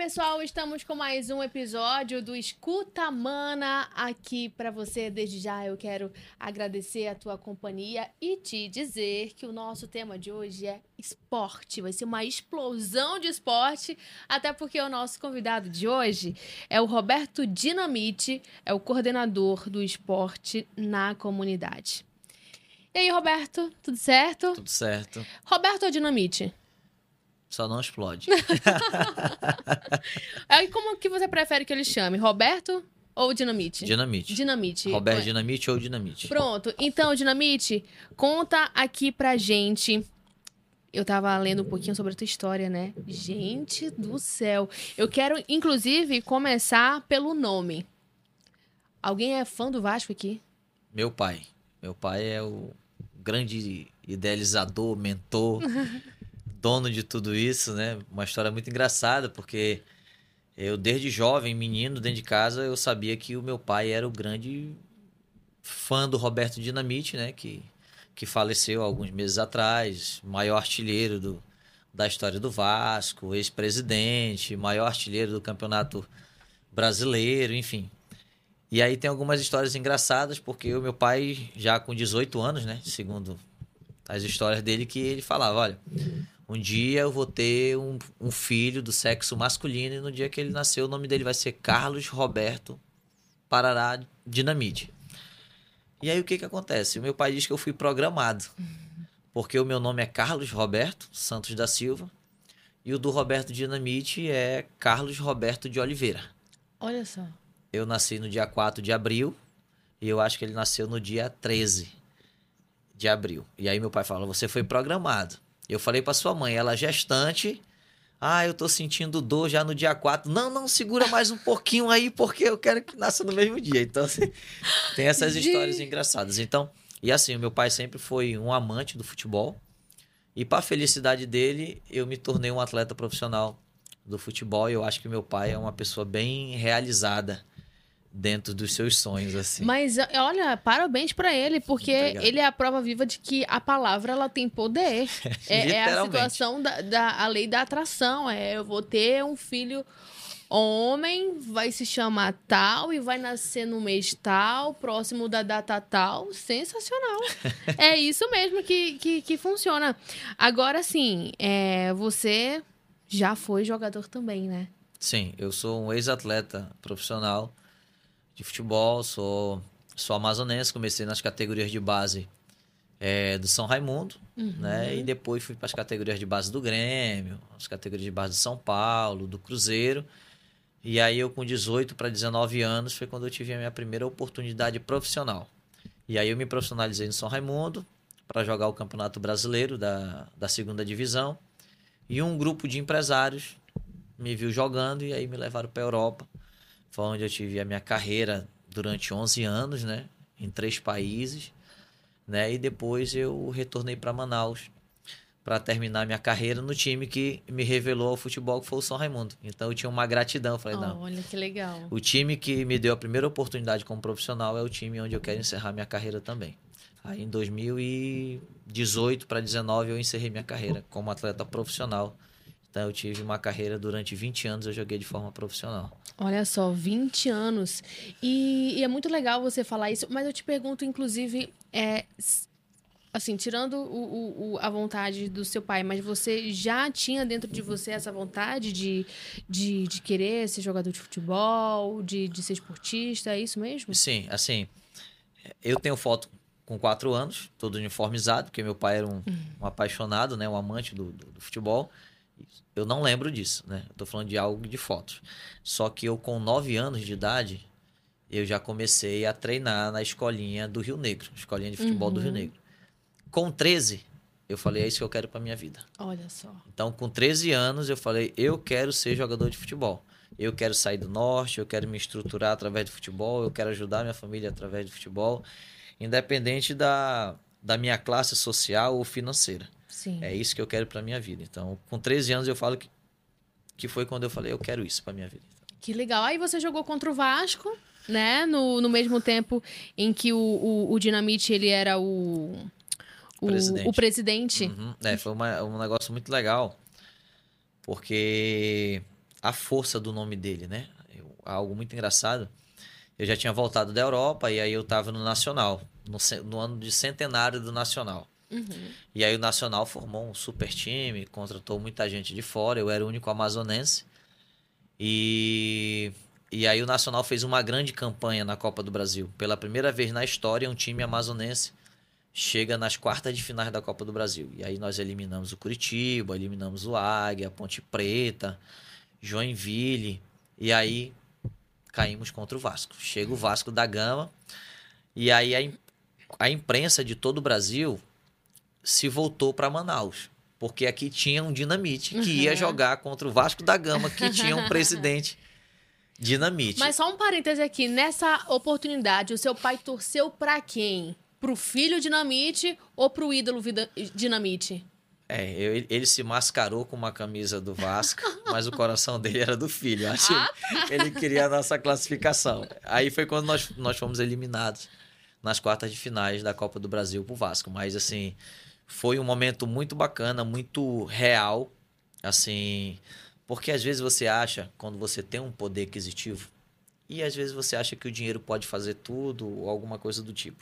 pessoal, estamos com mais um episódio do Escuta Mana aqui para você. Desde já eu quero agradecer a tua companhia e te dizer que o nosso tema de hoje é esporte. Vai ser uma explosão de esporte, até porque o nosso convidado de hoje é o Roberto Dinamite, é o coordenador do esporte na comunidade. E aí, Roberto, tudo certo? Tudo certo. Roberto ou Dinamite? Só não explode. Aí como que você prefere que ele chame? Roberto ou Dinamite? Dinamite. Dinamite. Roberto Dinamite ou Dinamite. Pronto. Então, Dinamite, conta aqui pra gente. Eu tava lendo um pouquinho sobre a tua história, né? Gente do céu. Eu quero, inclusive, começar pelo nome. Alguém é fã do Vasco aqui? Meu pai. Meu pai é o grande idealizador, mentor, dono de tudo isso, né? Uma história muito engraçada, porque eu, desde jovem, menino, dentro de casa, eu sabia que o meu pai era o grande fã do Roberto Dinamite, né? Que faleceu alguns meses atrás, maior artilheiro da história do Vasco, ex-presidente, maior artilheiro do Campeonato Brasileiro, enfim. E aí tem algumas histórias engraçadas, porque o meu pai, já com 18 anos, né? Segundo as histórias dele, que ele falava, olha, um dia eu vou ter um filho do sexo masculino e no dia que ele nasceu o nome dele vai ser Carlos Roberto Parará Dinamite. E aí o que acontece? O meu pai diz que eu fui programado, porque o meu nome é Carlos Roberto Santos da Silva e o do Roberto Dinamite é Carlos Roberto de Oliveira. Olha só. Eu nasci no dia 4 de abril e eu acho que ele nasceu no dia 13 de abril. E aí meu pai fala, você foi programado. Eu falei pra sua mãe, ela gestante, eu tô sentindo dor já no dia 4. Não, segura mais um pouquinho aí, porque eu quero que nasça no mesmo dia. Então, assim, tem essas histórias engraçadas. Então, e assim, o meu pai sempre foi um amante do futebol. E pra felicidade dele, eu me tornei um atleta profissional do futebol. E eu acho que meu pai é uma pessoa bem realizada dentro dos seus sonhos, assim. Mas, olha, parabéns pra ele, porque ele é a prova viva de que a palavra, ela tem poder. É a situação a lei da atração. Eu vou ter um filho homem, vai se chamar tal e vai nascer no mês tal, próximo da data tal. Sensacional. É isso mesmo que funciona. Agora, sim, você já foi jogador também, né? Sim, eu sou um ex-atleta profissional de futebol, sou amazonense, comecei nas categorias de base do São Raimundo, né? E depois fui para as categorias de base do Grêmio, as categorias de base do São Paulo, do Cruzeiro. E aí eu com 18 para 19 anos foi quando eu tive a minha primeira oportunidade profissional. E aí eu me profissionalizei no São Raimundo para jogar o Campeonato Brasileiro da segunda divisão. E um grupo de empresários me viu jogando e aí me levaram para a Europa. Foi onde eu tive a minha carreira durante 11 anos, né? Em 3 países, né? E depois eu retornei para Manaus para terminar minha carreira no time que me revelou ao futebol, que foi o São Raimundo. Então eu tinha uma gratidão. Eu falei, não, olha que legal. O time que me deu a primeira oportunidade como profissional é o time onde eu quero encerrar minha carreira também. Aí em 2018 para 2019 eu encerrei minha carreira como atleta profissional. Então eu tive uma carreira durante 20 anos, eu joguei de forma profissional. Olha só, 20 anos. E é muito legal você falar isso, mas eu te pergunto, inclusive, assim, tirando a vontade do seu pai, mas você já tinha dentro de você essa vontade de querer ser jogador de futebol, de ser esportista, é isso mesmo? Sim, assim, eu tenho foto com 4 anos, todo uniformizado, porque meu pai era um apaixonado, né, um amante do futebol. Eu não lembro disso, né? Eu tô falando de algo de fotos. Só que eu, com 9 anos de idade, eu já comecei a treinar na escolinha do Rio Negro, escolinha de futebol do Rio Negro. Com 13, eu falei, é isso que eu quero pra minha vida. Olha só. Então, com 13 anos, eu falei, eu quero ser jogador de futebol. Eu quero sair do norte, eu quero me estruturar através do futebol, eu quero ajudar minha família através do futebol, independente da minha classe social ou financeira. Sim. É isso que eu quero pra minha vida. Então, com 13 anos, eu falo que foi quando eu falei, eu quero isso pra minha vida. Que legal. Aí você jogou contra o Vasco, né? No mesmo tempo em que o Dinamite, ele era o presidente. Foi um negócio muito legal, porque a força do nome dele, né? Algo muito engraçado. Eu já tinha voltado da Europa e aí eu estava no Nacional, no ano de centenário do Nacional. Uhum. E aí o Nacional formou um super time, contratou muita gente de fora, eu era o único amazonense. E aí o Nacional fez uma grande campanha na Copa do Brasil. Pela primeira vez na história, um time amazonense chega nas quartas de finais da Copa do Brasil. E aí nós eliminamos o Curitiba, eliminamos o Águia, Ponte Preta, Joinville. E aí caímos contra o Vasco. Chega o Vasco da Gama. E aí a imprensa de todo o Brasil se voltou para Manaus. Porque aqui tinha um Dinamite que ia jogar contra o Vasco da Gama, que tinha um presidente Dinamite. Mas só um parêntese aqui. Nessa oportunidade, o seu pai torceu para quem? Pro filho Dinamite ou pro ídolo Dinamite? Ele se mascarou com uma camisa do Vasco, mas o coração dele era do filho. Acho que ele queria a nossa classificação. Aí foi quando nós fomos eliminados nas quartas de finais da Copa do Brasil pro Vasco. Mas, assim, foi um momento muito bacana, muito real, assim, porque às vezes você acha, quando você tem um poder aquisitivo, e às vezes você acha que o dinheiro pode fazer tudo, ou alguma coisa do tipo.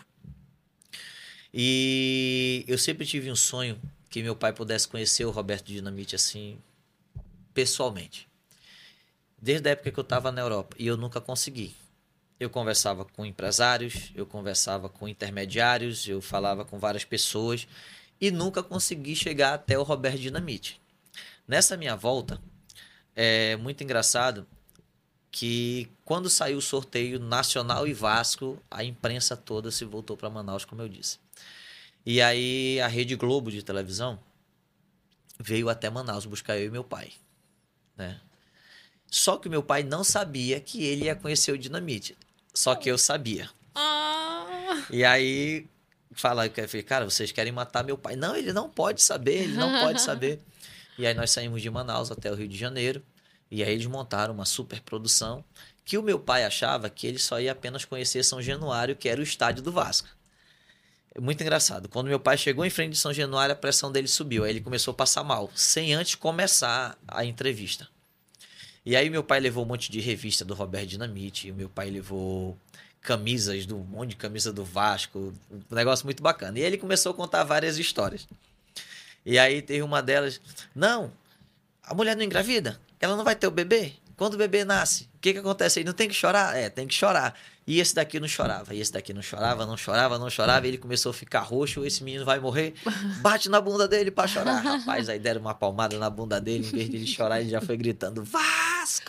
E eu sempre tive um sonho que meu pai pudesse conhecer o Roberto Dinamite, assim, pessoalmente. Desde a época que eu estava na Europa, e eu nunca consegui. Eu conversava com empresários, eu conversava com intermediários, eu falava com várias pessoas, e nunca consegui chegar até o Roberto Dinamite. Nessa minha volta, é muito engraçado que quando saiu o sorteio Nacional e Vasco, a imprensa toda se voltou para Manaus, como eu disse. E aí a Rede Globo de televisão veio até Manaus buscar eu e meu pai, né? Só que o meu pai não sabia que ele ia conhecer o Dinamite. Só que eu sabia. E aí fala, cara, vocês querem matar meu pai? Não, ele não pode saber, ele não pode saber. E aí nós saímos de Manaus até o Rio de Janeiro. E aí eles montaram uma super produção que o meu pai achava que ele só ia apenas conhecer São Januário, que era o estádio do Vasco. É muito engraçado. Quando meu pai chegou em frente de São Januário, a pressão dele subiu. Aí ele começou a passar mal, sem antes começar a entrevista. E aí meu pai levou um monte de revista do Roberto Dinamite. E meu pai levou camisas, um monte de camisa do Vasco. Um negócio muito bacana. E aí ele começou a contar várias histórias. E aí teve uma delas. Não, a mulher não engravida? Ela não vai ter o bebê? Quando o bebê nasce, o que acontece aí? Não tem que chorar? Tem que chorar. E esse daqui não chorava. E esse daqui não chorava, não chorava, não chorava. E ele começou a ficar roxo. Esse menino vai morrer. Bate na bunda dele pra chorar. Rapaz, aí deram uma palmada na bunda dele. Em vez de ele chorar, ele já foi gritando: Vasco!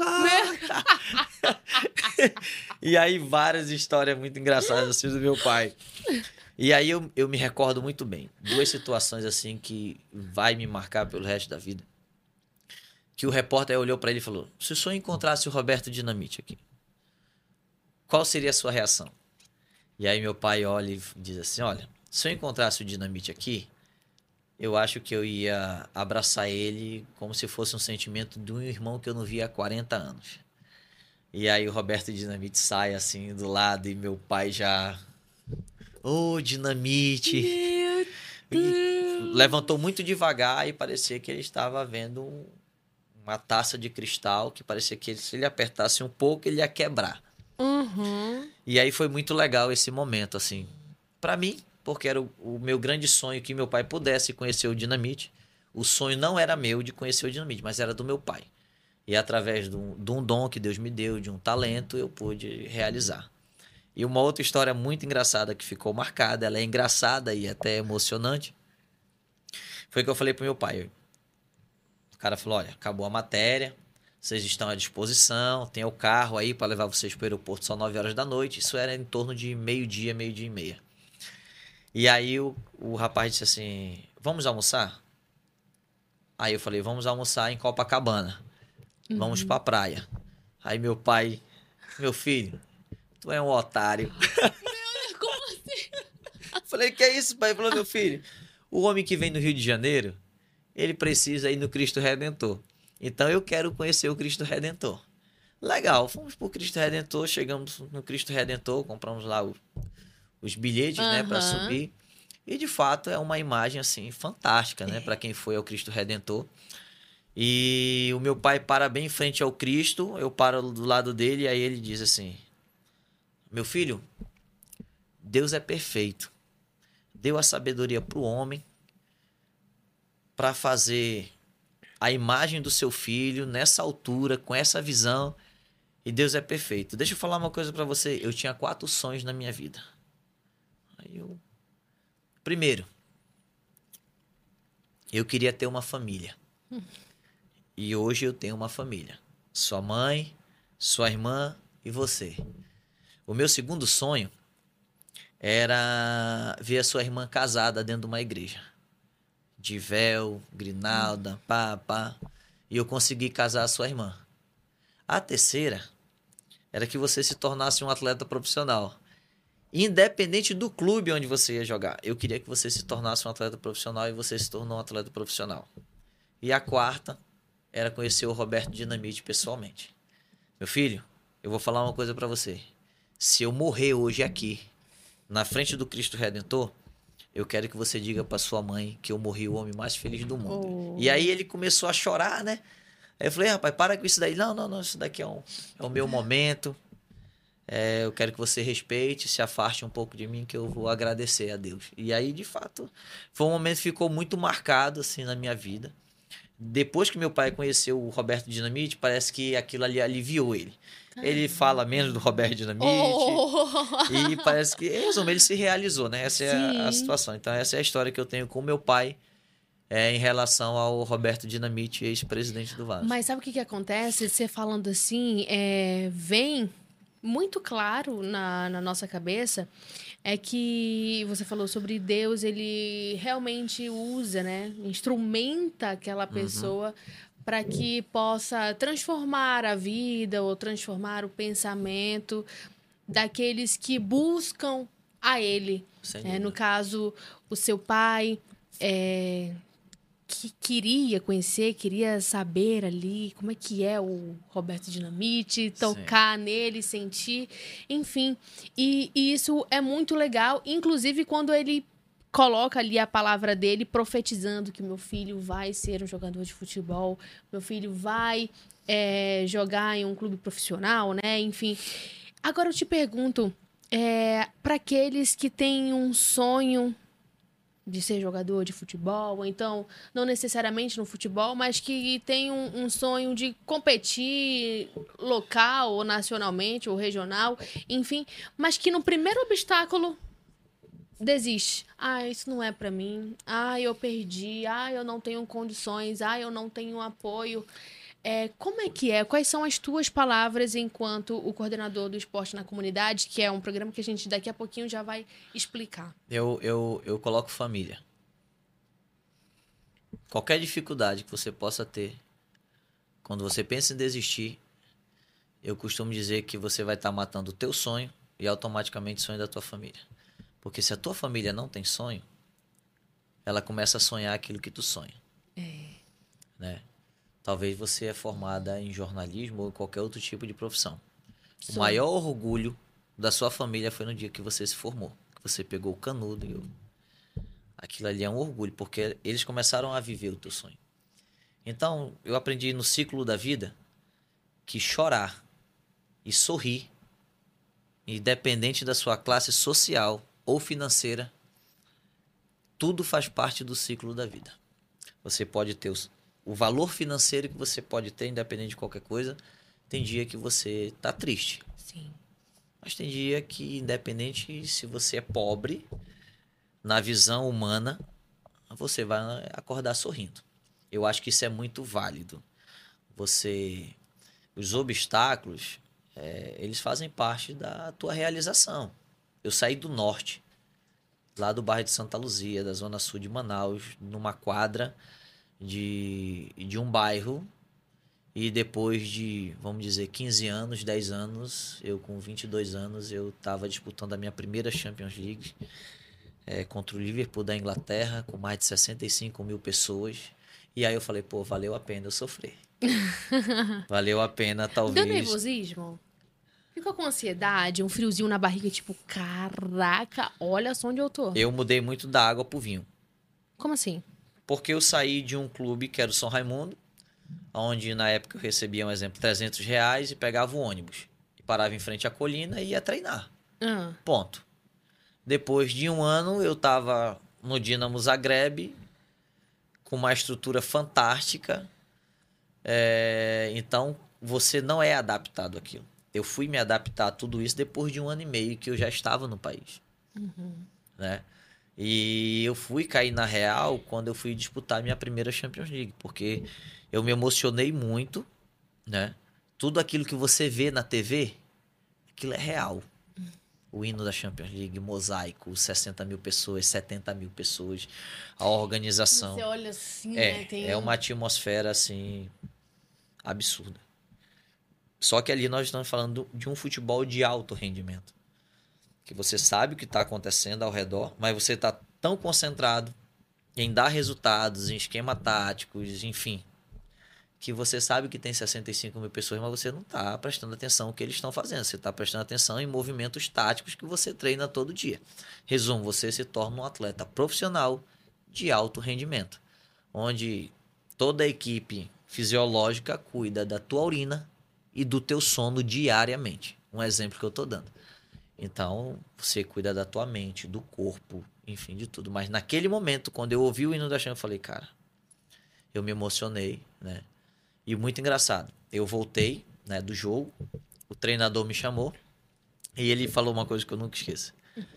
E aí várias histórias muito engraçadas assim do meu pai. E aí eu me recordo muito bem. 2 situações assim que vai me marcar pelo resto da vida. Que o repórter olhou para ele e falou: se o senhor encontrasse o Roberto Dinamite aqui, qual seria a sua reação? E aí meu pai olha e diz assim: olha, se eu encontrasse o Dinamite aqui, eu acho que eu ia abraçar ele como se fosse um sentimento de um irmão que eu não via há 40 anos. E aí o Roberto Dinamite sai assim do lado e meu pai já... Ô, Dinamite! Meu Deus! Levantou muito devagar e parecia que ele estava vendo uma taça de cristal que parecia que se ele apertasse um pouco, ele ia quebrar. Uhum. E aí foi muito legal esse momento, assim, pra mim, porque era o meu grande sonho que meu pai pudesse conhecer o Dinamite. O sonho não era meu de conhecer o Dinamite, mas era do meu pai. E através de um dom que Deus me deu, de um talento, eu pude realizar. E uma outra história muito engraçada que ficou marcada, ela é engraçada e até emocionante, foi que eu falei pro meu pai. O cara falou: olha, acabou a matéria, vocês estão à disposição, tem o carro aí para levar vocês para o aeroporto só 9 horas da noite. Isso era em torno de meio-dia, meio-dia e meia. E aí o rapaz disse assim: vamos almoçar? Aí eu falei: vamos almoçar em Copacabana. Vamos pra praia. Aí meu pai: meu filho, tu é um otário. Meu Deus, como assim? Falei: que é isso, pai? Ele falou: meu filho, o homem que vem no Rio de Janeiro, ele precisa ir no Cristo Redentor. Então eu quero conhecer o Cristo Redentor. Legal, fomos pro Cristo Redentor, chegamos no Cristo Redentor, compramos lá os bilhetes, né, para subir. E de fato é uma imagem assim fantástica, né, para quem foi ao Cristo Redentor. E o meu pai para bem em frente ao Cristo, eu paro do lado dele, e aí ele diz assim: meu filho, Deus é perfeito. Deu a sabedoria para o homem para fazer a imagem do seu filho nessa altura, com essa visão, e Deus é perfeito. Deixa eu falar uma coisa para você. Eu tinha 4 sonhos na minha vida. Primeiro, eu queria ter uma família. E hoje eu tenho uma família. Sua mãe, sua irmã e você. O meu segundo sonho era ver a sua irmã casada dentro de uma igreja. De véu, grinalda, pá. E eu consegui casar a sua irmã. A terceira era que você se tornasse um atleta profissional. Independente do clube onde você ia jogar. Eu queria que você se tornasse um atleta profissional e você se tornou um atleta profissional. E a quarta era conhecer o Roberto Dinamite pessoalmente. Meu filho, eu vou falar uma coisa pra você. Se eu morrer hoje aqui, na frente do Cristo Redentor, eu quero que você diga pra sua mãe que eu morri o homem mais feliz do mundo. E aí ele começou a chorar, né? Aí eu falei, rapaz, para com isso daí. Não, isso daqui é o meu momento. Eu quero que você respeite, se afaste um pouco de mim, que eu vou agradecer a Deus. E aí, de fato, foi um momento que ficou muito marcado assim, na minha vida. Depois que meu pai conheceu o Roberto Dinamite, parece que aquilo ali aliviou ele. Ele fala menos do Roberto Dinamite. E parece que, em resumo, ele se realizou, né? Essa é a situação. Então, essa é a história que eu tenho com meu pai em relação ao Roberto Dinamite, ex-presidente do Vasco. Mas sabe o que acontece? Você falando assim, vem muito claro na nossa cabeça é que você falou sobre Deus, ele realmente usa, né? Instrumenta aquela pessoa para que possa transformar a vida ou transformar o pensamento daqueles que buscam a ele. No caso, o seu pai que queria conhecer, queria saber ali como é que é o Roberto Dinamite, tocar nele, sentir, enfim. E isso é muito legal, inclusive quando ele coloca ali a palavra dele profetizando que meu filho vai ser um jogador de futebol, meu filho vai jogar em um clube profissional, né? Enfim. Agora eu te pergunto, para aqueles que têm um sonho de ser jogador de futebol, ou então, não necessariamente no futebol, mas que tem um sonho de competir local, ou nacionalmente, ou regional, enfim, mas que no primeiro obstáculo desiste. Isso não é pra mim. Eu perdi. Eu não tenho condições. Eu não tenho apoio. Como é que é? Quais são as tuas palavras enquanto o coordenador do Esporte na Comunidade, que é um programa que a gente daqui a pouquinho já vai explicar? Eu coloco família. Qualquer dificuldade que você possa ter, quando você pensa em desistir, eu costumo dizer que você vai estar matando o teu sonho e automaticamente o sonho da tua família. Porque se a tua família não tem sonho, ela começa a sonhar aquilo que tu sonha. Né? Talvez você é formada em jornalismo ou qualquer outro tipo de profissão. O maior orgulho da sua família foi no dia que você se formou. Que você pegou o canudo. Aquilo ali é um orgulho, porque eles começaram a viver o teu sonho. Então, eu aprendi no ciclo da vida que chorar e sorrir, independente da sua classe social ou financeira, tudo faz parte do ciclo da vida. Você pode ter o valor financeiro que você pode ter, independente de qualquer coisa. Tem dia que você tá triste. Sim. Mas tem dia que, independente se você é pobre, na visão humana, você vai acordar sorrindo. Eu acho que isso é muito válido. Os obstáculos, eles fazem parte da tua realização. Eu saí do norte, lá do bairro de Santa Luzia, da zona sul de Manaus, numa quadra de um bairro, e depois de, vamos dizer, 15 anos, 10 anos, eu com 22 anos, eu estava disputando a minha primeira Champions League contra o Liverpool da Inglaterra, com mais de 65 mil pessoas. E aí eu falei, valeu a pena eu sofrer. Valeu a pena, talvez... Deu nervosismo? Ficou com ansiedade, um friozinho na barriga, tipo, caraca, olha só onde eu tô. Eu mudei muito da água pro vinho. Como assim? Porque eu saí de um clube que era o São Raimundo, onde na época eu recebia, um exemplo, R$300 e pegava o ônibus. E parava em frente à colina e ia treinar. Ponto. Depois de um ano, eu estava no Dinamo Zagreb, com uma estrutura fantástica. Então, você não é adaptado àquilo. Eu fui me adaptar a tudo isso depois de 1 ano e meio que eu já estava no país. Né? E eu fui cair na real quando eu fui disputar minha primeira Champions League, porque eu me emocionei muito, né? Tudo aquilo que você vê na TV, aquilo é real. O hino da Champions League, mosaico, 60 mil pessoas, 70 mil pessoas, a organização. Você olha assim, né? É uma atmosfera, assim, absurda. Só que ali nós estamos falando de um futebol de alto rendimento. Que você sabe o que está acontecendo ao redor, mas você está tão concentrado em dar resultados, em esquema táticos, enfim, que você sabe que tem 65 mil pessoas, mas você não está prestando atenção no que eles estão fazendo. Você está prestando atenção em movimentos táticos que você treina todo dia. Resumo, você se torna um atleta profissional de alto rendimento, onde toda a equipe fisiológica cuida da tua urina e do teu sono diariamente. Um exemplo que eu estou dando. Então, você cuida da tua mente, do corpo, enfim, de tudo. Mas naquele momento, quando eu ouvi o hino da Champions, eu falei, cara, eu me emocionei, né? E muito engraçado. Eu voltei, né, do jogo, o treinador me chamou e ele falou uma coisa que eu nunca esqueço.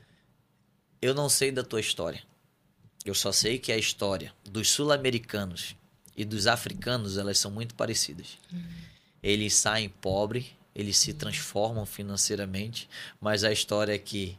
Eu não sei da tua história. Eu só sei que a história dos sul-americanos e dos africanos, elas são muito parecidas. Eles saem pobres, eles se transformam financeiramente, mas a história é que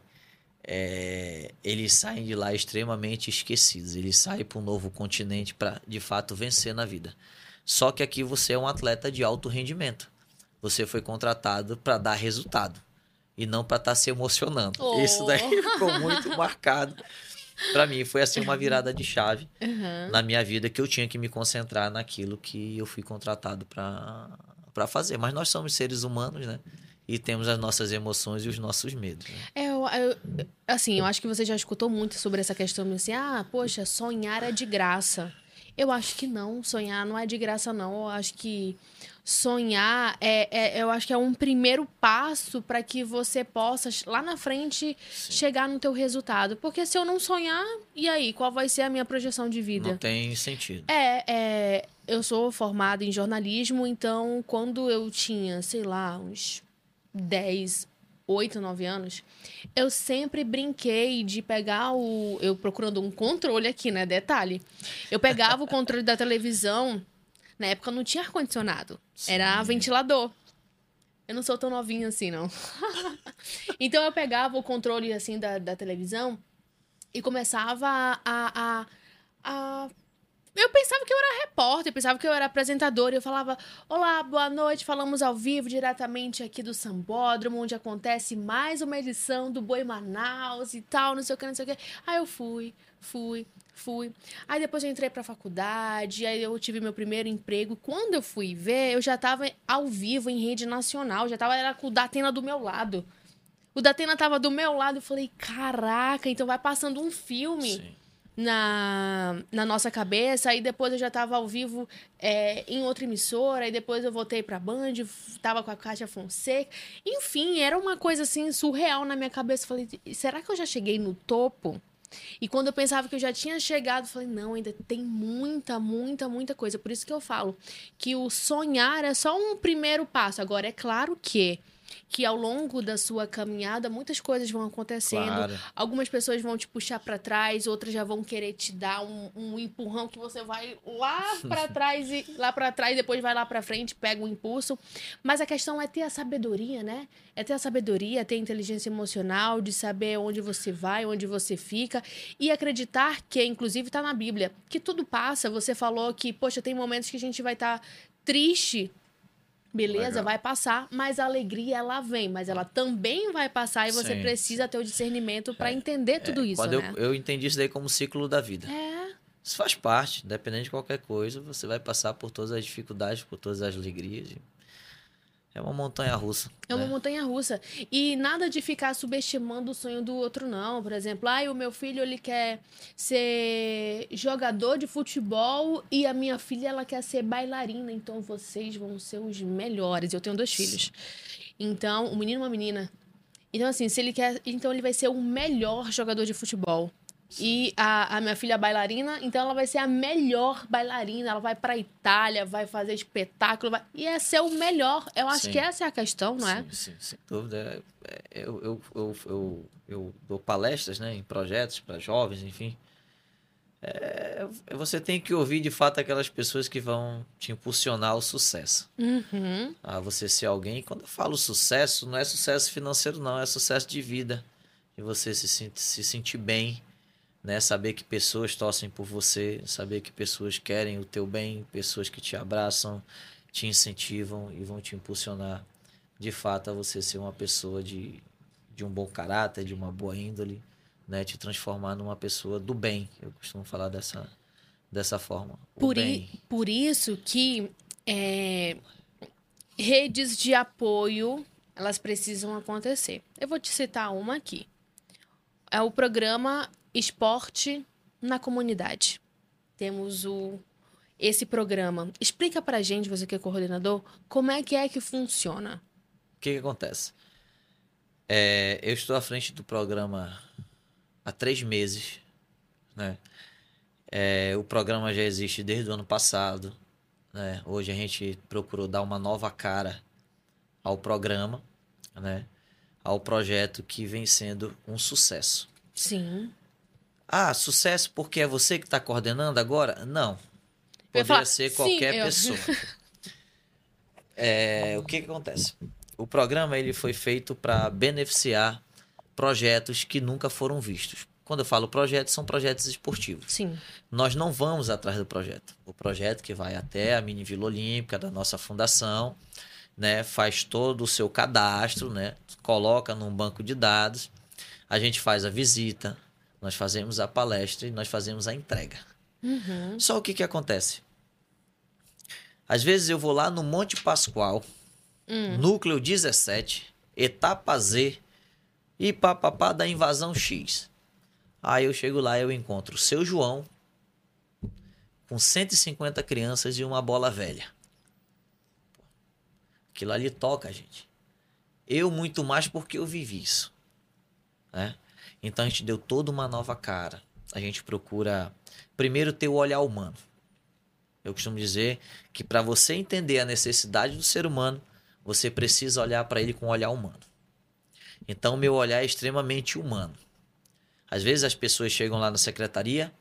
eles saem de lá extremamente esquecidos. Eles saem para um novo continente para, de fato, vencer na vida. Só que aqui você é um atleta de alto rendimento. Você foi contratado para dar resultado e não para estar se emocionando. Isso daí ficou muito marcado. Para mim, foi assim uma virada de chave na minha vida, que eu tinha que me concentrar naquilo que eu fui contratado para fazer. Mas nós somos seres humanos, né? E temos as nossas emoções e os nossos medos. Né? Eu acho que você já escutou muito sobre essa questão assim, poxa, sonhar é de graça. Eu acho que não, sonhar não é de graça, não. Eu acho que sonhar eu acho que é um primeiro passo para que você possa, lá na frente, chegar no teu resultado. Porque se eu não sonhar, e aí? Qual vai ser a minha projeção de vida? Não tem sentido. Eu sou formada em jornalismo, então quando eu tinha, sei lá, uns 8, 9 anos, eu sempre brinquei de pegar eu procurando um controle aqui, né? Detalhe. Eu pegava o controle da televisão, na época não tinha ar-condicionado, era ventilador. Eu não sou tão novinha assim, não. Então eu pegava o controle, assim, da televisão e começava eu pensava que eu era repórter, pensava que eu era apresentadora. Eu falava, olá, boa noite, falamos ao vivo diretamente aqui do Sambódromo, onde acontece mais uma edição do Boi Manaus e tal, não sei o que, não sei o que. Aí eu fui. Aí depois eu entrei pra faculdade, aí eu tive meu primeiro emprego. Quando eu fui ver, eu já tava ao vivo em rede nacional, era com o Datena do meu lado. O Datena tava do meu lado, eu falei, caraca, então vai passando um filme. Sim. Na nossa cabeça, aí depois eu já estava ao vivo em outra emissora, aí depois eu voltei pra Band, tava com a Cátia Fonseca, enfim, era uma coisa assim surreal na minha cabeça. Falei, será que eu já cheguei no topo? E quando eu pensava que eu já tinha chegado, falei, não, ainda tem muita coisa. Por isso que eu falo que o sonhar é só um primeiro passo. Agora, é claro que ao longo da sua caminhada muitas coisas vão acontecendo. Claro. Algumas pessoas vão te puxar para trás, outras já vão querer te dar um empurrão que você vai lá para trás e lá para trás, depois vai lá para frente, pega um impulso. Mas a questão é ter a sabedoria, né? É ter a sabedoria, ter a inteligência emocional, de saber onde você vai, onde você fica e acreditar que, inclusive, está na Bíblia, que tudo passa. Você falou que, poxa, tem momentos que a gente vai estar triste. Beleza, legal. Vai passar, mas a alegria, ela vem, mas ela também vai passar e você precisa ter o discernimento para entender tudo isso, quando né? Eu entendi isso daí como ciclo da vida. Isso faz parte, independente de qualquer coisa, você vai passar por todas as dificuldades, por todas as alegrias. É uma montanha-russa. É uma montanha-russa. E nada de ficar subestimando o sonho do outro, não. Por exemplo, o meu filho, ele quer ser jogador de futebol e a minha filha, ela quer ser bailarina. Então, vocês vão ser os melhores. Eu tenho 2 filhos. Então, um menino e uma menina. Então, assim, se ele quer... Então, ele vai ser o melhor jogador de futebol. E a minha filha é bailarina, então ela vai ser a melhor bailarina. Ela vai pra Itália, vai fazer espetáculo, e é ser o melhor. Eu acho que essa é a questão, não é? Sim, sem dúvida. Eu dou palestras, né, em projetos para jovens, enfim. Você tem que ouvir, de fato, aquelas pessoas que vão te impulsionar ao sucesso. A você ser alguém. Quando eu falo sucesso, não é sucesso financeiro, não. É sucesso de vida. De você se sentir bem. Né? Saber que pessoas torcem por você, saber que pessoas querem o teu bem, pessoas que te abraçam, te incentivam e vão te impulsionar, de fato, a você ser uma pessoa de um bom caráter, de uma boa índole, né? Te transformar numa pessoa do bem. Eu costumo falar dessa forma. Por isso que redes de apoio, elas precisam acontecer. Eu vou te citar uma aqui. É o programa Esporte na Comunidade. Temos esse programa. Explica pra gente, você que é coordenador, como é que funciona. O que acontece? Eu estou à frente do programa há 3 meses, né? O programa já existe desde o ano passado, né? Hoje a gente procurou dar uma nova cara ao programa, né? Ao projeto que vem sendo um sucesso. Sim. Sucesso porque é você que está coordenando agora? Não. Poderia ser qualquer pessoa. O que acontece? O programa ele foi feito para beneficiar projetos que nunca foram vistos. Quando eu falo projetos, são projetos esportivos. Sim. Nós não vamos atrás do projeto. O projeto que vai até a Mini Vila Olímpica da nossa fundação, né, faz todo o seu cadastro, né, coloca num banco de dados, a gente faz a visita, nós fazemos a palestra e nós fazemos a entrega. Só o que acontece? Às vezes eu vou lá no Monte Pascoal, núcleo 17, etapa Z, e papapá da invasão X. Aí eu chego lá e eu encontro o seu João com 150 crianças e uma bola velha. Aquilo ali toca, gente. Eu muito mais porque eu vivi isso, né? Então a gente deu toda uma nova cara. A gente procura primeiro ter o olhar humano. Eu costumo dizer que para você entender a necessidade do ser humano, você precisa olhar para ele com um olhar humano. Então, meu olhar é extremamente humano. Às vezes as pessoas chegam lá na secretaria.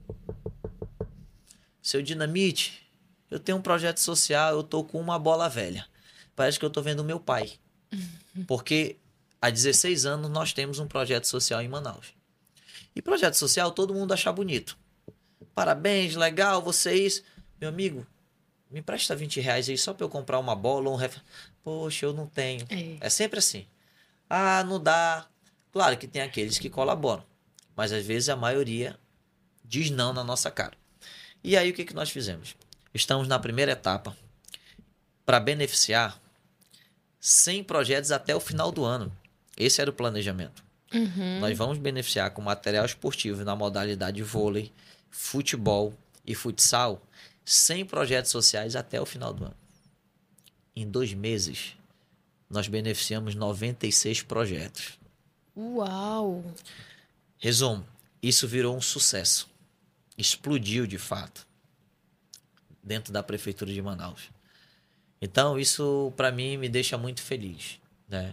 Seu Dinamite, eu tenho um projeto social, eu tô com uma bola velha. Parece que eu tô vendo o meu pai. Porque há 16 anos nós temos um projeto social em Manaus. E projeto social todo mundo acha bonito. Parabéns, legal, vocês. Meu amigo, me empresta R$20 aí só para eu comprar uma bola ou um Poxa, eu não tenho. É sempre assim. Não dá. Claro que tem aqueles que colaboram. Mas às vezes a maioria diz não na nossa cara. E aí o que nós fizemos? Estamos na primeira etapa para beneficiar 100 projetos até o final do ano. Esse era o planejamento. Nós vamos beneficiar com material esportivo na modalidade vôlei, futebol e futsal 100 projetos sociais até o final do ano. Em 2 meses, nós beneficiamos 96 projetos. Uau! Resumo, isso virou um sucesso. Explodiu de fato dentro da Prefeitura de Manaus. Então, isso para mim me deixa muito feliz, né?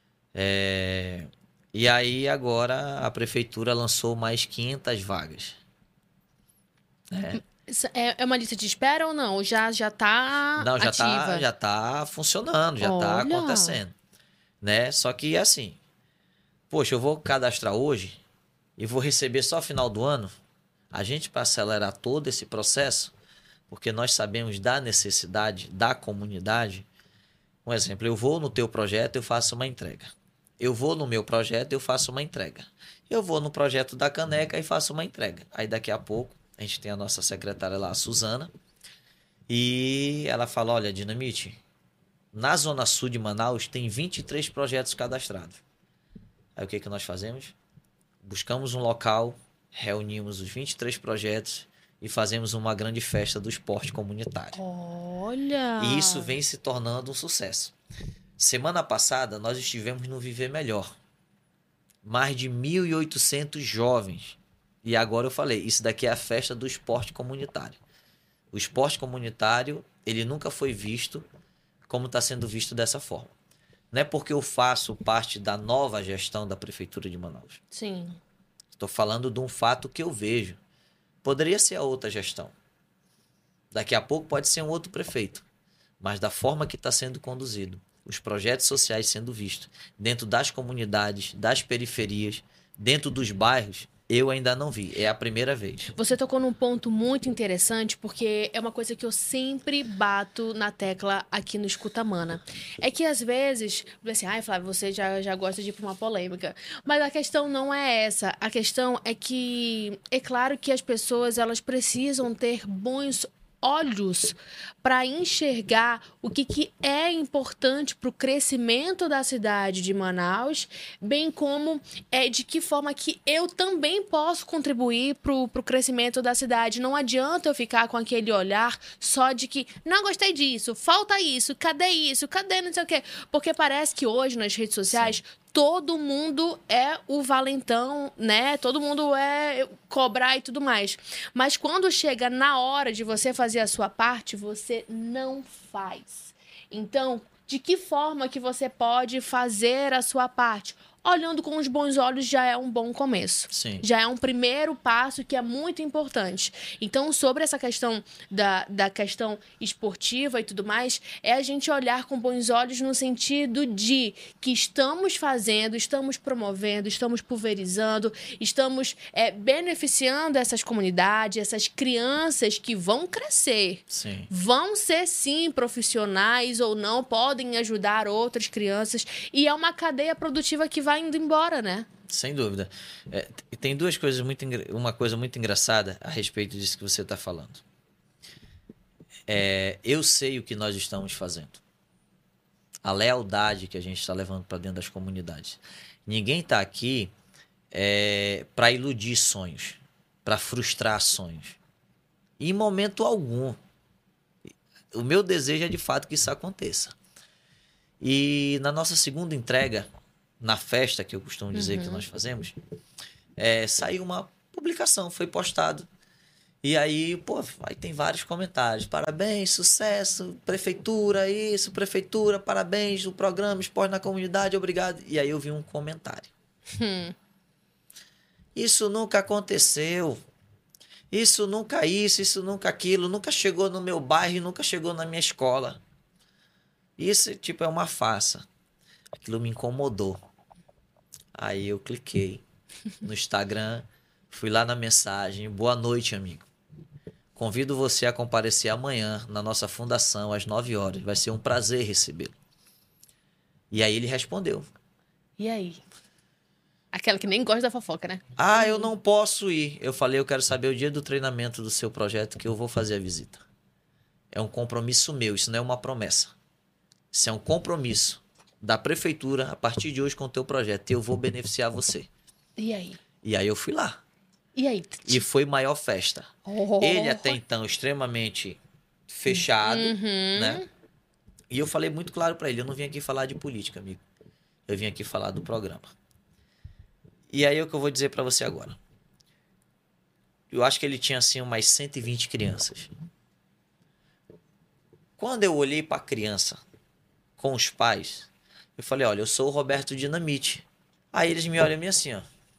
E aí agora a Prefeitura lançou mais 500 vagas. É uma lista de espera ou não? Já tá Não, ativa? Já tá funcionando, já tá acontecendo. Né? Só que assim, poxa, eu vou cadastrar hoje e vou receber só final do ano. A gente, para acelerar todo esse processo, porque nós sabemos da necessidade da comunidade. Um exemplo, eu vou no teu projeto, eu faço uma entrega. Eu vou no meu projeto, eu faço uma entrega. Eu vou no projeto da caneca e faço uma entrega. Aí daqui a pouco, a gente tem a nossa secretária lá, a Suzana, e ela fala, olha, Dinamite, Na Zona Sul de Manaus, tem 23 projetos cadastrados. Aí o que nós fazemos? Buscamos um local, reunimos os 23 projetos e fazemos uma grande festa do esporte comunitário. Olha! E isso vem se tornando um sucesso. Semana passada, nós estivemos no Viver Melhor. Mais de 1.800 jovens. E agora eu falei, isso daqui é a festa do esporte comunitário. O esporte comunitário, ele nunca foi visto como está sendo visto dessa forma. Não é porque eu faço parte da nova gestão da Prefeitura de Manaus. Sim. Estou falando de um fato que eu vejo. Poderia ser a outra gestão. Daqui a pouco pode ser um outro prefeito. Mas da forma que está sendo conduzido, os projetos sociais sendo vistos, dentro das comunidades, das periferias, dentro dos bairros, eu ainda não vi. É a primeira vez. Você tocou num ponto muito interessante, porque é uma coisa que eu sempre bato na tecla aqui no Escuta Mana. É que às vezes, assim, ai, Flávio, você já gosta de ir para uma polêmica. Mas a questão não é essa. A questão é que é claro que as pessoas elas precisam ter bons olhos para enxergar o que é importante para o crescimento da cidade de Manaus, bem como de que forma que eu também posso contribuir para o crescimento da cidade. Não adianta eu ficar com aquele olhar só de que não gostei disso, falta isso, cadê não sei o quê. Porque parece que hoje nas redes sociais... Sim. Todo mundo é o valentão, né? Todo mundo é cobrar e tudo mais. Mas quando chega na hora de você fazer a sua parte, você não faz. Então, de que forma que você pode fazer a sua parte? Olhando com os bons olhos já é um bom começo. Sim. Já é um primeiro passo que é muito importante. Então, sobre essa questão da questão esportiva e tudo mais, é a gente olhar com bons olhos no sentido de que estamos fazendo, estamos promovendo, estamos pulverizando, estamos beneficiando essas comunidades, essas crianças que vão crescer. Sim. Vão ser, sim, profissionais ou não, podem ajudar outras crianças. E é uma cadeia produtiva que vai indo embora, né? Sem dúvida. Tem duas coisas uma coisa muito engraçada a respeito disso que você está falando. Eu sei o que nós estamos fazendo. A lealdade que a gente está levando para dentro das comunidades. Ninguém está aqui para iludir sonhos, para frustrar sonhos. Em momento algum. O meu desejo é de fato que isso aconteça. E na nossa segunda entrega, na festa, que eu costumo dizer que nós fazemos, saiu uma publicação, foi postado. E aí, aí tem vários comentários. Parabéns, sucesso, prefeitura, parabéns, o programa Esporte na Comunidade, obrigado. E aí eu vi um comentário. Isso nunca aconteceu. Isso nunca nunca aquilo, nunca chegou no meu bairro, nunca chegou na minha escola. Isso, é uma farsa. Aquilo me incomodou. Aí eu cliquei no Instagram, fui lá na mensagem, boa noite, amigo. Convido você a comparecer amanhã na nossa fundação às 9 horas. Vai ser um prazer recebê-lo. E aí ele respondeu. E aí? Aquela que nem gosta da fofoca, né? Eu não posso ir. Eu falei, eu quero saber o dia do treinamento do seu projeto que eu vou fazer a visita. É um compromisso meu, isso não é uma promessa. Isso é um compromisso da prefeitura a partir de hoje com o teu projeto. E eu vou beneficiar você. E aí? E aí eu fui lá. E aí? E foi maior festa. Ele até então extremamente fechado, né? E eu falei muito claro para ele, eu não vim aqui falar de política, amigo. Eu vim aqui falar do programa. E aí é o que eu vou dizer para você agora. Eu acho que ele tinha assim umas 120 crianças. Quando eu olhei para a criança com os pais, eu falei, olha, eu sou o Roberto Dinamite. Aí eles me olham assim, ó.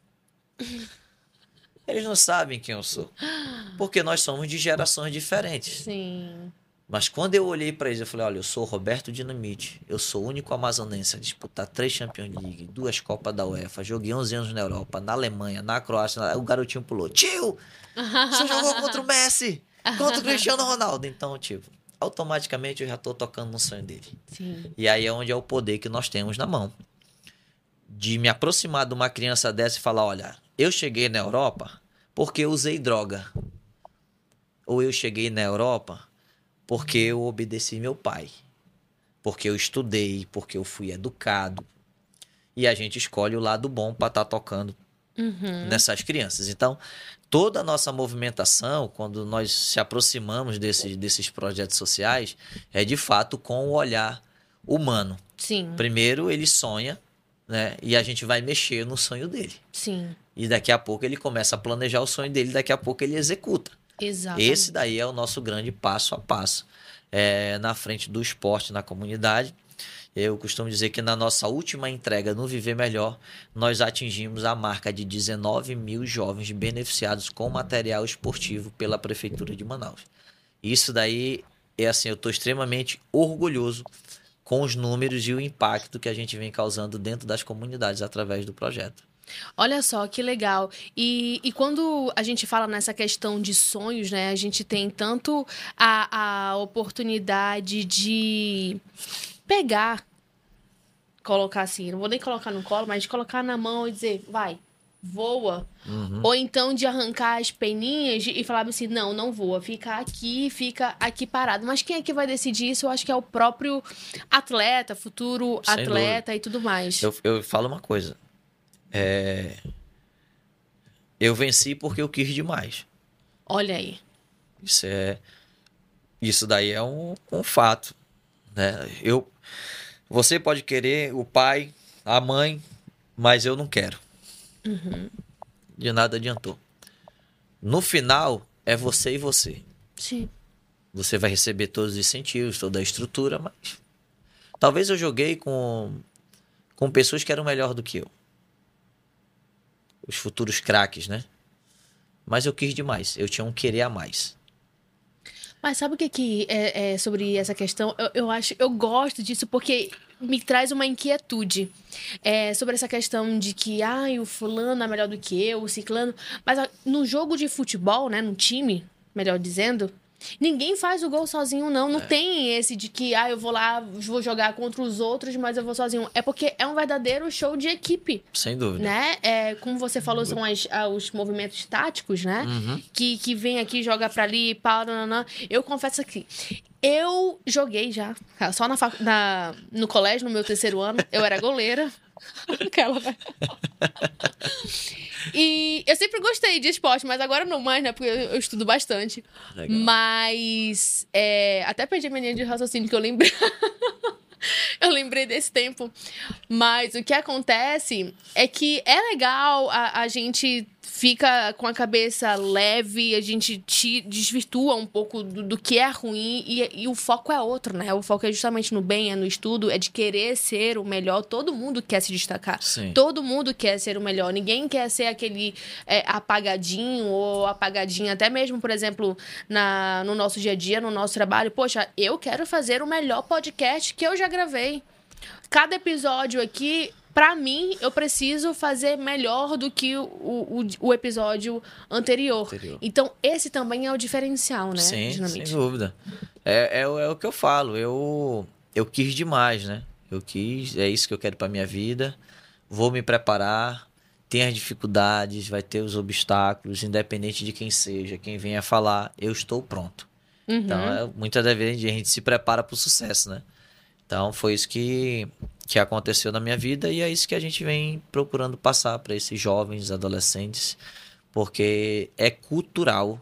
Eles não sabem quem eu sou. Porque nós somos de gerações diferentes. Sim. Mas quando eu olhei para eles, eu falei, olha, eu sou o Roberto Dinamite. Eu sou o único amazonense a disputar 3 Champions League, 2 Copas da UEFA. Joguei 11 anos na Europa, na Alemanha, na Croácia. O garotinho pulou. Tio, você jogou contra o Messi, contra o Cristiano Ronaldo. Então, automaticamente eu já estou tocando no sonho dele. Sim. E aí é onde é o poder que nós temos na mão. De me aproximar de uma criança dessa e falar, olha, eu cheguei na Europa porque eu usei droga. Ou eu cheguei na Europa porque eu obedeci meu pai. porque eu estudei, porque eu fui educado. E a gente escolhe o lado bom para estar tocando nessas crianças. Então, toda a nossa movimentação, quando nós se aproximamos desses projetos sociais, é de fato com o olhar humano. Sim. Primeiro ele sonha, né? E a gente vai mexer no sonho dele. Sim. E daqui a pouco ele começa a planejar o sonho dele, daqui a pouco ele executa. Exatamente. Esse daí é o nosso grande passo a passo. Na frente do esporte, na comunidade. Eu costumo dizer que na nossa última entrega no Viver Melhor, nós atingimos a marca de 19 mil jovens beneficiados com material esportivo pela Prefeitura de Manaus. Isso daí é assim, eu estou extremamente orgulhoso com os números e o impacto que a gente vem causando dentro das comunidades através do projeto. Olha só, que legal. E quando a gente fala nessa questão de sonhos, né? A gente tem tanto a oportunidade de pegar, colocar assim, não vou nem colocar no colo, mas de colocar na mão e dizer, vai, voa. Ou então de arrancar as peninhas e falar assim, não voa, fica aqui parado. Mas quem é que vai decidir isso? Eu acho que é o próprio atleta, futuro Sem atleta dúvida. E tudo mais. Eu falo uma coisa. Eu venci porque eu quis demais. Olha aí. Isso daí é um fato, né? Você pode querer o pai, a mãe, mas eu não quero. De nada adiantou. No final, é você e você. Sim. Você vai receber todos os incentivos, toda a estrutura, mas talvez eu joguei com pessoas que eram melhor do que eu. Os futuros craques, né? Mas eu quis demais. Eu tinha um querer a mais. Mas sabe o que é sobre essa questão? Eu gosto disso porque me traz uma inquietude. Sobre essa questão de que o fulano é melhor do que eu, o ciclano. Mas no jogo de futebol, né? No time, melhor dizendo, ninguém faz o gol sozinho, não. Não tem esse de que, eu vou lá, vou jogar contra os outros, mas eu vou sozinho. É porque é um verdadeiro show de equipe. Sem dúvida. Né? Como você falou, são os movimentos táticos, né? Que vem aqui, joga pra ali, para. Eu confesso aqui. Eu joguei já, só no colégio, no meu 3º ano. Eu era goleira. Aquela, né? E eu sempre gostei de esporte, mas agora não mais, né? Porque eu estudo bastante. Legal. Mas até perdi a minha linha de raciocínio que eu lembrei. Eu lembrei desse tempo. Mas o que acontece é que é legal, a gente fica com a cabeça leve, a gente desvirtua um pouco do que é ruim e o foco é outro, né? O foco é justamente no bem, é no estudo, é de querer ser o melhor. Todo mundo quer se destacar. Sim. Todo mundo quer ser o melhor. Ninguém quer ser aquele apagadinho ou apagadinha. Até mesmo, por exemplo, no nosso dia a dia, no nosso trabalho. Poxa, eu quero fazer o melhor podcast que eu já gravei. Cada episódio aqui, pra mim, eu preciso fazer melhor do que o episódio anterior. Então, esse também é o diferencial, né? Sim, Dinamite? Sem dúvida. É o que eu falo. Eu quis demais, né? É isso que eu quero pra minha vida. Vou me preparar. Tem as dificuldades, vai ter os obstáculos, independente de quem seja, quem venha falar, eu estou pronto. Então, muitas das vezes a gente se prepara pro sucesso, né? Então, foi isso que aconteceu na minha vida e é isso que a gente vem procurando passar para esses jovens, adolescentes, porque é cultural.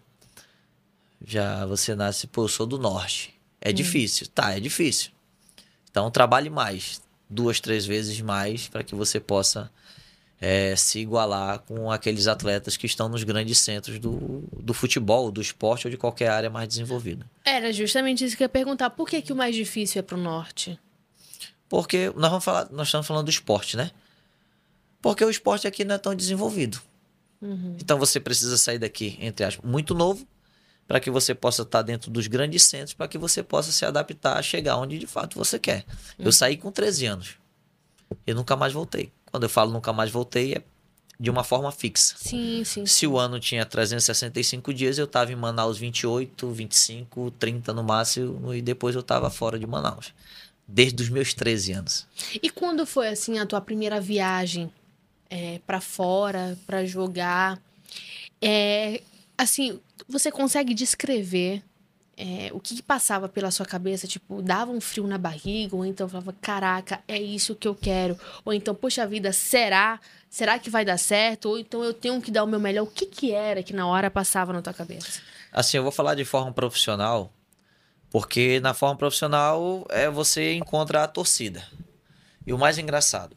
Já você nasce, eu sou do norte. É difícil? Tá, é difícil. Então, trabalhe mais, 2, 3 vezes mais, para que você possa se igualar com aqueles atletas que estão nos grandes centros do futebol, do esporte ou de qualquer área mais desenvolvida. Era justamente isso que eu ia perguntar. Por que o mais difícil é pro norte? Porque nós estamos falando do esporte, né? Porque o esporte aqui não é tão desenvolvido. Então você precisa sair daqui, entre aspas, muito novo, para que você possa estar dentro dos grandes centros, para que você possa se adaptar a chegar onde de fato você quer. Eu saí com 13 anos e nunca mais voltei. Quando eu falo nunca mais voltei, é de uma forma fixa. Sim. Se o ano tinha 365 dias, eu estava em Manaus 28, 25, 30 no máximo, e depois eu estava fora de Manaus. Desde os meus 13 anos. E quando foi, assim, a tua primeira viagem para fora, para jogar? Assim, você consegue descrever o que passava pela sua cabeça? Tipo, dava um frio na barriga? Ou então falava, caraca, é isso que eu quero? Ou então, poxa vida, será? Será que vai dar certo? Ou então eu tenho que dar o meu melhor? O que era que na hora passava na tua cabeça? Assim, eu vou falar de forma profissional, porque na forma profissional você encontra a torcida. E o mais engraçado,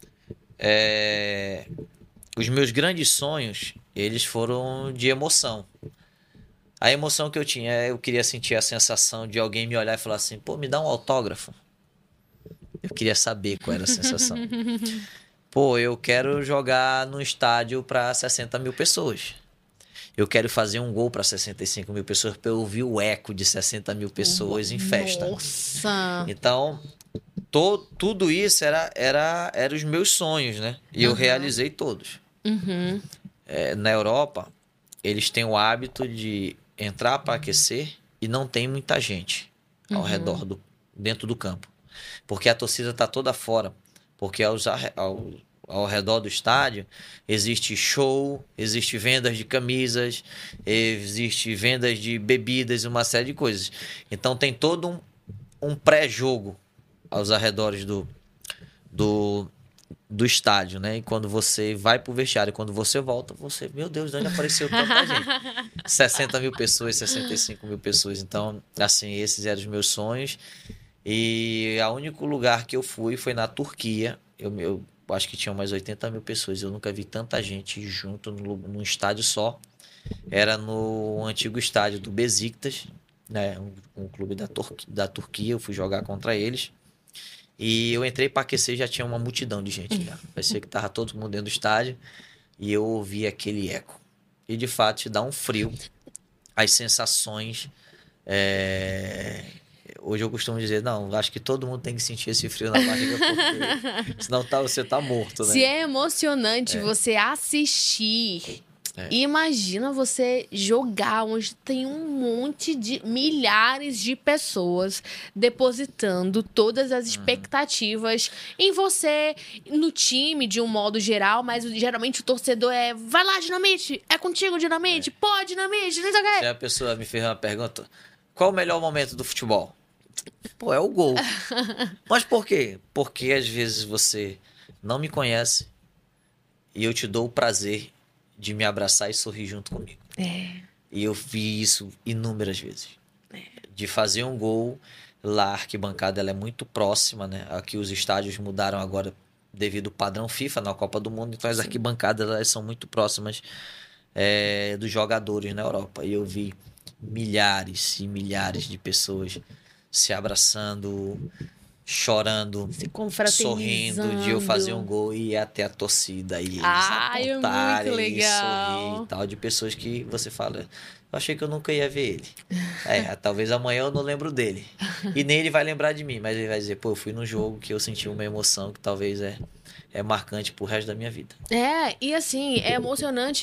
os meus grandes sonhos, eles foram de emoção. A emoção que eu tinha, eu queria sentir a sensação de alguém me olhar e falar assim, pô, me dá um autógrafo. Eu queria saber qual era a sensação. Pô, eu quero jogar no estádio para 60 mil pessoas. Eu quero fazer um gol para 65 mil pessoas para eu ouvir o eco de 60 mil pessoas em festa. Nossa! Então, tudo isso era os meus sonhos, né? E eu realizei todos. Na Europa, eles têm o hábito de entrar para aquecer e não tem muita gente ao redor dentro do campo. Porque a torcida está toda fora. Porque ao redor do estádio existe show, existe vendas de camisas, existe vendas de bebidas, uma série de coisas. Então tem todo um pré-jogo aos arredores do estádio, né? E quando você vai pro vestiário, quando você volta, meu Deus, de onde apareceu tanta gente? 60 mil pessoas, 65 mil pessoas. Então, assim, esses eram os meus sonhos. E o único lugar que eu fui foi na Turquia. Eu acho que tinha umas 80 mil pessoas. Eu nunca vi tanta gente junto num estádio só. Era no antigo estádio do Besiktas, né? Um clube da Turquia. Eu fui jogar contra eles. E eu entrei para aquecer, já tinha uma multidão de gente. Já. Parecia que tava todo mundo dentro do estádio. E eu ouvi aquele eco. E de fato te dá um frio. As sensações... Hoje eu costumo dizer, não, acho que todo mundo tem que sentir esse frio na barriga, porque senão você tá morto, né? Se é emocionante você assistir, imagina você jogar onde tem um monte de milhares de pessoas depositando todas as expectativas em você, no time, de um modo geral, mas geralmente o torcedor vai lá, Dinamite, é contigo, Dinamite, pô, Dinamite, não sei o quê. Se a pessoa me fez uma pergunta, qual o melhor momento do futebol? Pô, é o gol. Mas por quê? Porque às vezes você não me conhece e eu te dou o prazer de me abraçar e sorrir junto comigo. E eu vi isso inúmeras vezes. De fazer um gol, lá a arquibancada ela é muito próxima, né? Aqui os estádios mudaram agora devido ao padrão FIFA na Copa do Mundo, então as arquibancadas elas são muito próximas dos jogadores na Europa. E eu vi milhares e milhares de pessoas se abraçando, chorando, sorrindo, de eu fazer um gol e ir até a torcida e eles apontarem e sorrir e tal, de pessoas que você fala, eu achei que eu nunca ia ver ele. Talvez amanhã eu não lembro dele. E nem ele vai lembrar de mim, mas ele vai dizer, pô, eu fui num jogo que eu senti uma emoção que talvez é marcante pro resto da minha vida. E assim, é emocionante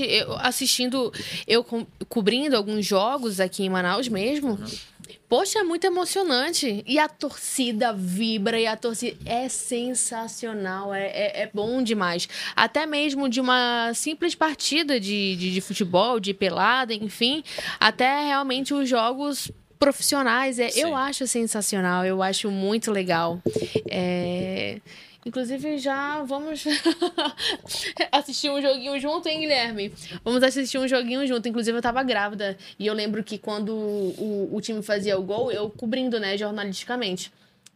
eu cobrindo alguns jogos aqui em Manaus mesmo. Poxa, é muito emocionante. E a torcida vibra, e a torcida é sensacional, é bom demais. Até mesmo de uma simples partida de futebol, de pelada, enfim, até realmente os jogos profissionais. Eu acho sensacional, eu acho muito legal. Inclusive, já vamos assistir um joguinho junto, hein, Guilherme? Vamos assistir um joguinho junto. Inclusive, eu tava grávida. E eu lembro que quando o time fazia o gol, eu cobrindo, né, jornalisticamente.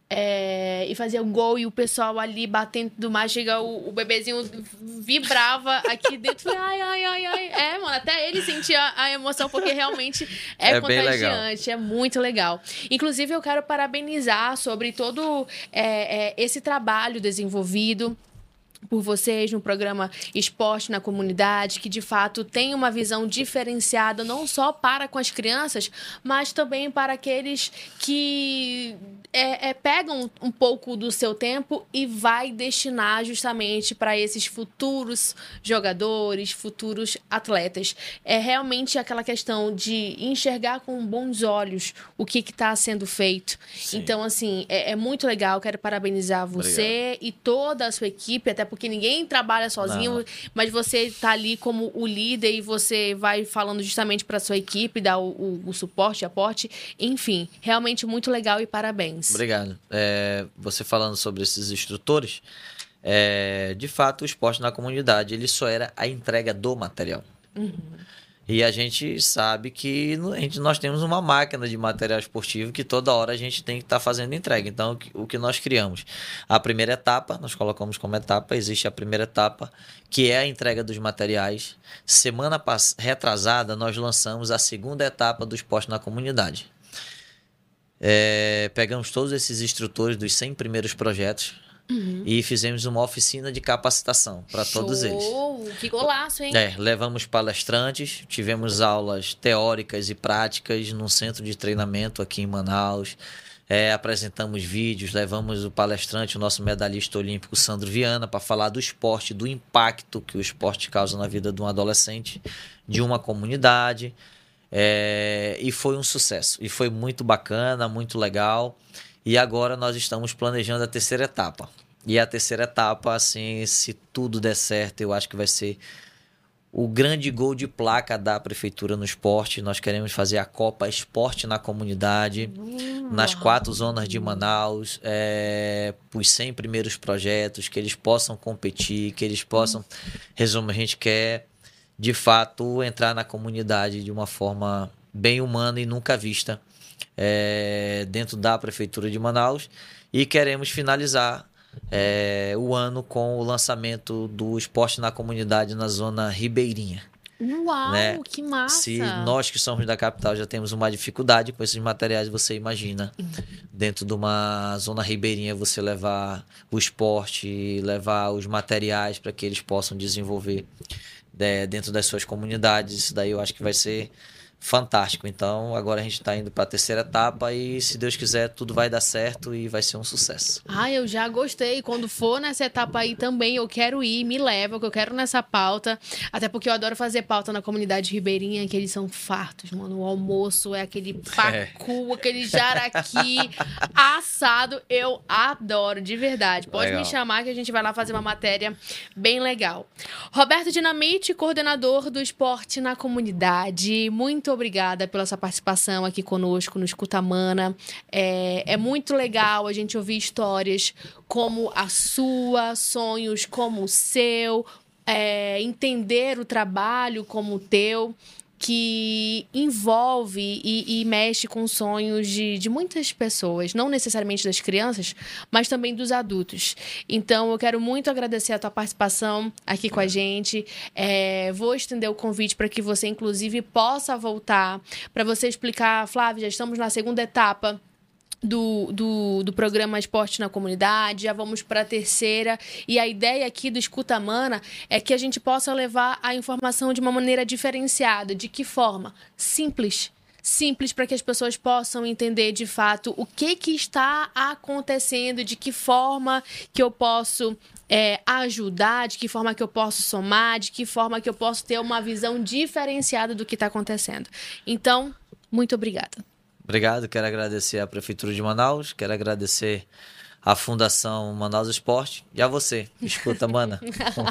E fazia o gol e o pessoal ali batendo e tudo mais. Chega o bebezinho vibrava aqui dentro. Ai. Mano, até ele sentia a emoção, porque realmente é contagiante. É muito legal. Inclusive, eu quero parabenizar sobre todo esse trabalho desenvolvido por vocês no programa Esporte na Comunidade, que de fato tem uma visão diferenciada não só para com as crianças, mas também para aqueles que pegam um pouco do seu tempo e vai destinar justamente para esses futuros jogadores, futuros atletas. É realmente aquela questão de enxergar com bons olhos o que está sendo feito. Sim. Então, assim, é muito legal. Quero parabenizar você e toda a sua equipe, até porque porque ninguém trabalha sozinho, mas você tá ali como o líder e você vai falando justamente para sua equipe, dar o suporte, aporte, enfim, realmente muito legal e parabéns. Obrigado. Você falando sobre esses instrutores, de fato, o esporte na comunidade, ele só era a entrega do material. E a gente sabe que nós temos uma máquina de material esportivo que toda hora a gente tem que estar fazendo entrega. Então, o que nós criamos? A primeira etapa, nós colocamos como etapa, existe a primeira etapa, que é a entrega dos materiais. Semana retrasada, nós lançamos a segunda etapa do esporte na comunidade. Pegamos todos esses instrutores dos 100 primeiros projetos, e fizemos uma oficina de capacitação para todos eles. Que golaço, hein? Levamos palestrantes, tivemos aulas teóricas e práticas num centro de treinamento aqui em Manaus. Apresentamos vídeos, levamos o palestrante, o nosso medalhista olímpico Sandro Viana, para falar do esporte, do impacto que o esporte causa na vida de um adolescente, de uma comunidade. E foi um sucesso. E foi muito bacana, muito legal. E agora nós estamos planejando a terceira etapa. E a terceira etapa, assim, se tudo der certo, eu acho que vai ser o grande gol de placa da Prefeitura no esporte. Nós queremos fazer a Copa Esporte na Comunidade, nas 4 zonas de Manaus, os 100 primeiros projetos, que eles possam competir, que eles possam... Resumo, a gente quer, de fato, entrar na comunidade de uma forma bem humana e nunca vista, dentro da Prefeitura de Manaus, e queremos finalizar o ano com o lançamento do esporte na comunidade na zona ribeirinha. Uau, né? Que massa! Se nós que somos da capital já temos uma dificuldade com esses materiais, você imagina, dentro de uma zona ribeirinha, você levar o esporte, levar os materiais para que eles possam desenvolver dentro das suas comunidades. Isso daí eu acho que vai ser fantástico. Então, agora a gente está indo para a terceira etapa e, se Deus quiser, tudo vai dar certo e vai ser um sucesso. Eu já gostei. Quando for nessa etapa aí também, eu quero ir, me leva, que eu quero nessa pauta. Até porque eu adoro fazer pauta na comunidade ribeirinha, que eles são fartos, mano. O almoço é aquele pacu, aquele jaraqui assado. Eu adoro, de verdade. Pode me chamar que a gente vai lá fazer uma matéria bem legal. Roberto Dinamite, coordenador do esporte na comunidade. Muito obrigada pela sua participação aqui conosco no Escuta Mana. É muito legal a gente ouvir histórias como a sua, sonhos como o seu, entender o trabalho como o teu, que envolve e mexe com sonhos de muitas pessoas, não necessariamente das crianças, mas também dos adultos. Então, eu quero muito agradecer a tua participação aqui com a gente. Vou estender o convite para que você, inclusive, possa voltar, para você explicar, Flávia, já estamos na segunda etapa do programa Esporte na Comunidade, já vamos para a terceira, e a ideia aqui do Escuta Mana é que a gente possa levar a informação de uma maneira diferenciada. De que forma? Simples para que as pessoas possam entender de fato o que está acontecendo, de que forma que eu posso ajudar, de que forma que eu posso somar, de que forma que eu posso ter uma visão diferenciada do que está acontecendo. Então, muito obrigada. Obrigado, quero agradecer à Prefeitura de Manaus, quero agradecer à Fundação Manaus Esporte e a você, Escuta Mana.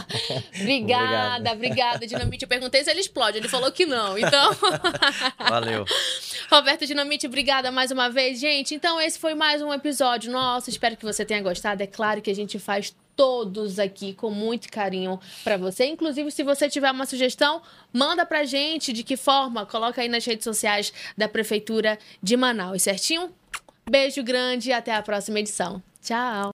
Obrigada, Dinamite. Eu perguntei se ele explode, ele falou que não, então... Valeu. Roberto Dinamite, obrigada mais uma vez, gente. Então, esse foi mais um episódio nosso, espero que você tenha gostado. É claro que a gente faz todos aqui com muito carinho para você. Inclusive, se você tiver uma sugestão, manda pra gente. De que forma? Coloca aí nas redes sociais da Prefeitura de Manaus, certinho? Beijo grande e até a próxima edição. Tchau!